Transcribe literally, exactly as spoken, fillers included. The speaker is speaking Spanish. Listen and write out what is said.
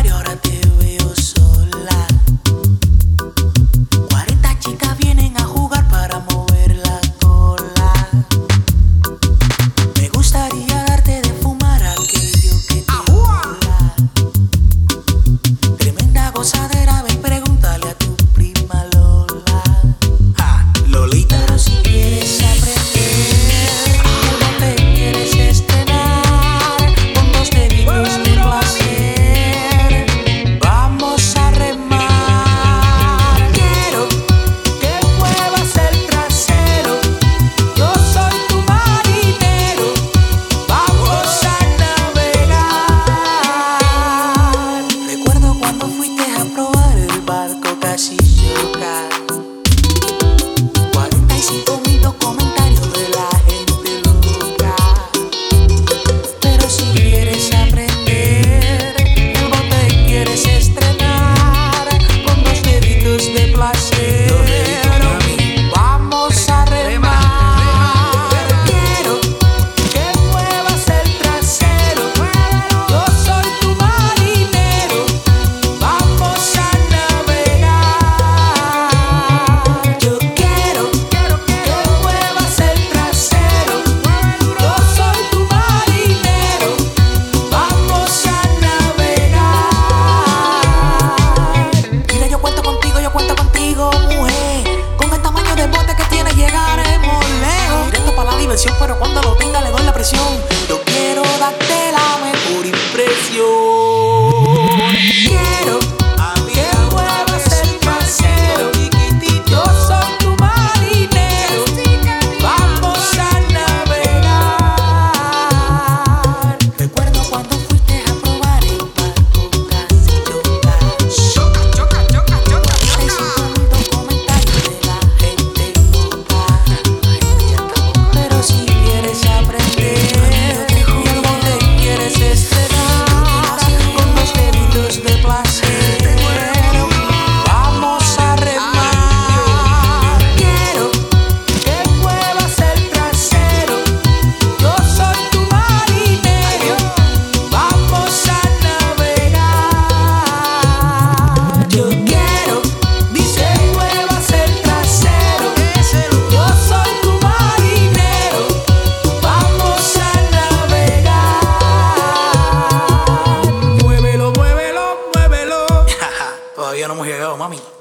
comentario, ahora te veo sola. Cuarenta chicas vienen a jugar para mover la cola. Me gustaría darte de fumar aquello que te mola. Tremenda gozadera, ven, pregúntale a tu prima Lola. Ah, Lolita. Pero si quieres aprender, no te quieres estrenar con dos deditos de placer, vamos a remar. Quiero que muevas el trasero, yo soy tu marinero, vamos a navegar. Recuerdo cuando fuiste a probar el barco casi chocar. cuarenta y cinco mil comentarios de la gente loca. Pero si quieres aprender, no te quieres estrenar con dos deditos de placer, vamos a remar. Quiero que muevas el trasero, yo soy tu marinero, vamos a navegar. Yo quiero que muevas el trasero, yo soy tu marinero, vamos a navegar. Mira, yo cuento contigo, yo cuento contigo, mujer. Con el tamaño del bote que tienes llegaremos lejos. Directo para la diversión, pero cuando lo tenga le doy la presión. Yo quiero darte la mejor impresión. Quiero que muevas el trasero, yo soy tu marinero, vamos a navegar. Recuerdo cuando fuiste a probar el barco casi chocar. Choca, choca, choca, choca, cuarenta y cinco mil comentarios de la gente loca. Pero si quieres aprender, no te quieres estrenar con dos deditos de placer, vamos a remar. Quiero que muevas el trasero, yo soy tu marinero, vamos a navegar. Yo quiero que muevas el trasero, yo soy tu marinero, vamos a navegar. Muévelo, muévelo, muévelo. Todavía no hemos llegado, mami.